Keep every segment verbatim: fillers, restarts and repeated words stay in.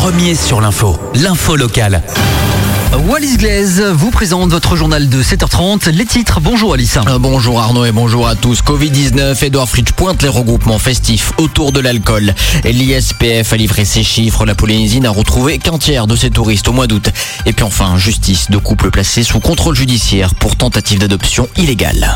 premier sur l'info, l'info locale. Wallis Glaise vous présente votre journal de sept heures trente. Les titres, bonjour Alice. Euh, bonjour Arnaud et bonjour à tous. covid dix-neuf, Édouard Fritsch pointe les regroupements festifs autour de l'alcool. L'I S P F a livré ses chiffres. La Polynésie n'a retrouvé qu'un tiers de ses touristes au mois d'août. Et puis enfin, justice de couples placés sous contrôle judiciaire pour tentative d'adoption illégale.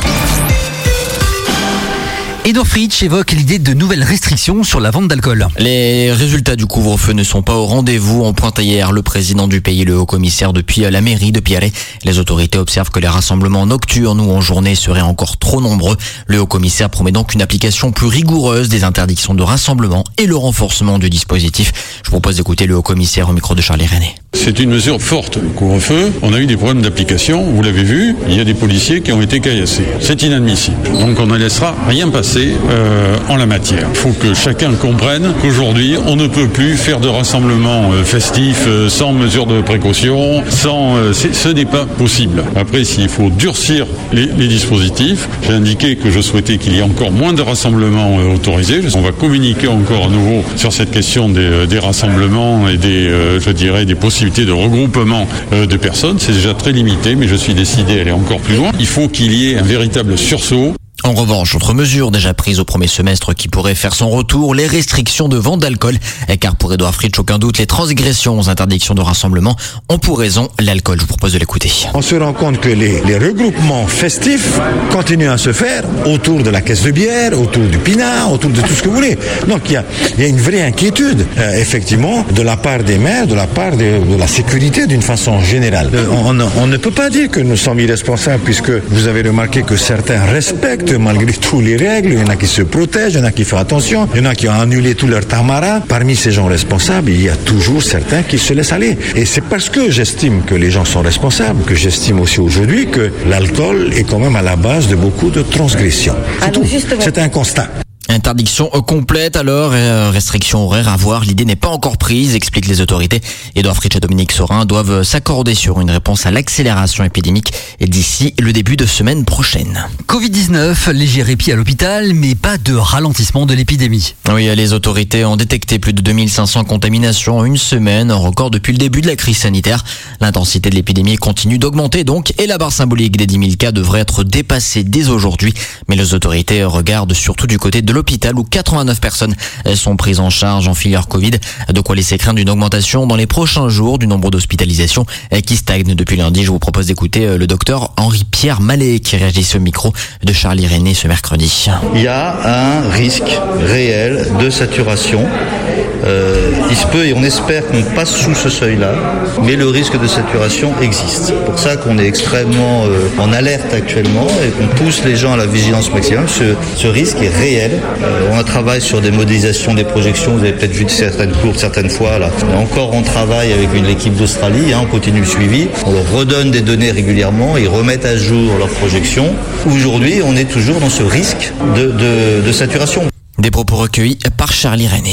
Édouard Fritsch évoque l'idée de nouvelles restrictions sur la vente d'alcool. Les résultats du couvre-feu ne sont pas au rendez-vous. En pointe hier le président du pays, le haut-commissaire depuis la mairie de Pierre. Les autorités observent que les rassemblements nocturnes ou en journée seraient encore trop nombreux. Le haut-commissaire promet donc une application plus rigoureuse des interdictions de rassemblement et le renforcement du dispositif. Je vous propose d'écouter le haut-commissaire au micro de Charlie René. C'est une mesure forte, le couvre-feu. On a eu des problèmes d'application, vous l'avez vu, il y a des policiers qui ont été caillassés. C'est inadmissible. Donc on ne laissera rien passer euh, en la matière. Il faut que chacun comprenne qu'aujourd'hui, on ne peut plus faire de rassemblements euh, festifs euh, sans mesure de précaution, sans, euh, ce n'est pas possible. Après, s'il faut durcir les, les dispositifs, j'ai indiqué que je souhaitais qu'il y ait encore moins de rassemblements euh, autorisés. On va communiquer encore à nouveau sur cette question des, des rassemblements et des, euh, je dirais, des possibilités de regroupement de personnes. C'est déjà très limité, mais je suis décidé à aller encore plus loin. Il faut qu'il y ait un véritable sursaut. En revanche, autre mesure déjà prise au premier semestre qui pourrait faire son retour, les restrictions de vente d'alcool. Car pour Édouard Fritsch, aucun doute, les transgressions aux interdictions de rassemblement ont pour raison l'alcool. Je vous propose de l'écouter. On se rend compte que les, les regroupements festifs continuent à se faire autour de la caisse de bière, autour du pinard, autour de tout ce que vous voulez. Donc il y a, il y a une vraie inquiétude, euh, effectivement, de la part des maires, de la part de, de la sécurité d'une façon générale. Euh, on, on ne peut pas dire que nous sommes irresponsables puisque vous avez remarqué que certains respectent malgré tout les règles, il y en a qui se protègent, il y en a qui font attention, il y en a qui ont annulé tout leur tamara. Parmi ces gens responsables, il y a toujours certains qui se laissent aller. Et c'est parce que j'estime que les gens sont responsables, que j'estime aussi aujourd'hui que l'alcool est quand même à la base de beaucoup de transgressions. C'est tout. C'est un constat. Interdiction complète alors, euh, restriction horaire à voir, l'idée n'est pas encore prise, expliquent les autorités. Édouard Fritsch et Dominique Sorin doivent s'accorder sur une réponse à l'accélération épidémique d'ici le début de semaine prochaine. covid dix-neuf, léger répit à l'hôpital, mais pas de ralentissement de l'épidémie. Oui, les autorités ont détecté plus de deux mille cinq cents contaminations en une semaine, un record depuis le début de la crise sanitaire. L'intensité de l'épidémie continue d'augmenter donc, et la barre symbolique des dix mille cas devrait être dépassée dès aujourd'hui. Mais les autorités regardent surtout du côté de l'hôpital où quatre-vingt-neuf personnes sont prises en charge en filière Covid. De quoi laisser craindre une augmentation dans les prochains jours du nombre d'hospitalisations qui stagne depuis lundi. Je vous propose d'écouter le docteur Henri-Pierre Mallet qui réagit au micro de Charlie René ce mercredi. Il y a un risque réel de saturation. Euh, il se peut et on espère qu'on passe sous ce seuil-là, mais le risque de saturation existe. C'est pour ça qu'on est extrêmement euh, en alerte actuellement et qu'on pousse les gens à la vigilance maximum. Ce, ce risque est réel. Euh, on travaille sur des modélisations, des projections. Vous avez peut-être vu certaines courtes, certaines fois. Là. Et encore, on travaille avec une équipe d'Australie. Hein, on continue le suivi. On leur redonne des données régulièrement. Ils remettent à jour leurs projections. Aujourd'hui, on est toujours dans ce risque de, de, de saturation. Des propos recueillis par Charlie René.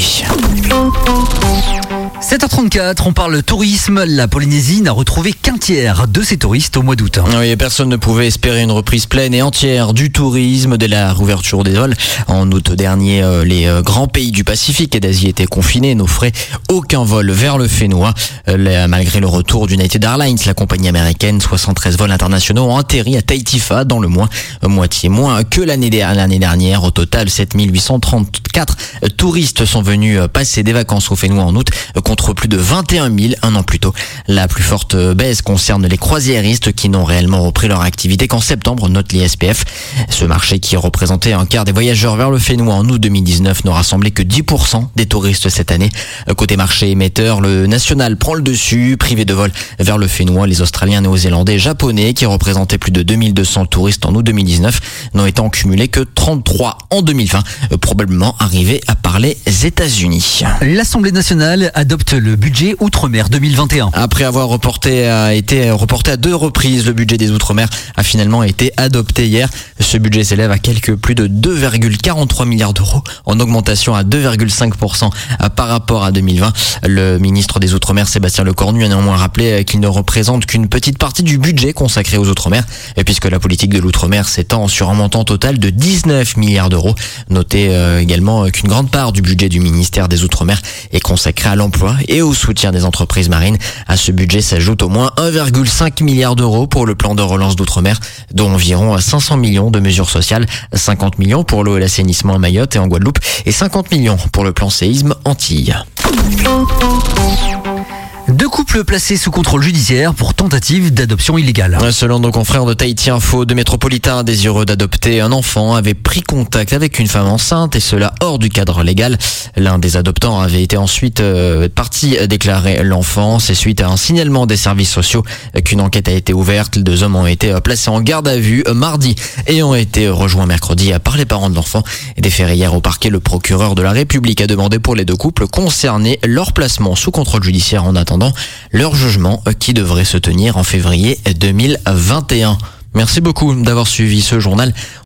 sept heures trente-quatre, on parle tourisme. La Polynésie n'a retrouvé qu'un tiers de ses touristes au mois d'août. Oui, personne ne pouvait espérer une reprise pleine et entière du tourisme dès la rouverture des vols. En août dernier, les grands pays du Pacifique et d'Asie étaient confinés et n'offraient aucun vol vers le Fénois. Malgré le retour d'United Airlines, la compagnie américaine, soixante-treize vols internationaux ont atterri à Tahiti dans le mois, moitié moins que l'année dernière. Au total, sept mille huit cent trente-quatre touristes sont venus passer des vacances au Fénois en août, contre plus de vingt et un mille un an plus tôt. La plus forte baisse concerne les croisiéristes qui n'ont réellement repris leur activité qu'en septembre, note l'I S P F. Ce marché qui représentait un quart des voyageurs vers le Fénois en août deux mille dix-neuf n'a rassemblé que dix pour cent des touristes cette année. Côté marché émetteur, le national prend le dessus, privé de vol vers le Fénois. Les Australiens, Néo-Zélandais, Japonais qui représentaient plus de deux mille deux cents touristes en août deux mille dix-neuf n'ont été en cumulé que trente-trois en deux mille vingt, probablement arrivés à par les États-Unis. L'Assemblée nationale adopte le budget Outre-mer deux mille vingt et un. Après avoir reporté, a été reporté à deux reprises, le budget des Outre-mer a finalement été adopté hier. Ce budget s'élève à quelque plus de deux virgule quarante-trois milliards d'euros, en augmentation à deux virgule cinq pour cent par rapport à deux mille vingt. Le ministre des Outre-mer, Sébastien Lecornu, a néanmoins rappelé qu'il ne représente qu'une petite partie du budget consacré aux Outre-mer, puisque la politique de l'Outre-mer s'étend sur un montant total de dix-neuf milliards d'euros. Notez également qu'une grande part du budget du ministère des Outre-mer est consacrée à l'emploi l'emploi et au soutien des entreprises marines. À ce budget s'ajoute au moins un virgule cinq milliard d'euros pour le plan de relance d'outre-mer, dont environ cinq cents millions de mesures sociales, cinquante millions pour l'eau et l'assainissement à Mayotte et en Guadeloupe et cinquante millions pour le plan séisme Antilles. Deux couples placés sous contrôle judiciaire pour tentative d'adoption illégale. Selon nos confrères de Tahiti Info, deux métropolitains désireux d'adopter un enfant avaient pris contact avec une femme enceinte et cela hors du cadre légal. L'un des adoptants avait été ensuite euh, parti déclarer l'enfant. C'est suite à un signalement des services sociaux qu'une enquête a été ouverte. Les deux hommes ont été placés en garde à vue mardi et ont été rejoints mercredi par les parents de l'enfant. Déféré hier au parquet, le procureur de la République a demandé pour les deux couples concernés leur placement sous contrôle judiciaire en attendant leur jugement qui devrait se tenir en février deux mille vingt et un. Merci beaucoup d'avoir suivi ce journal.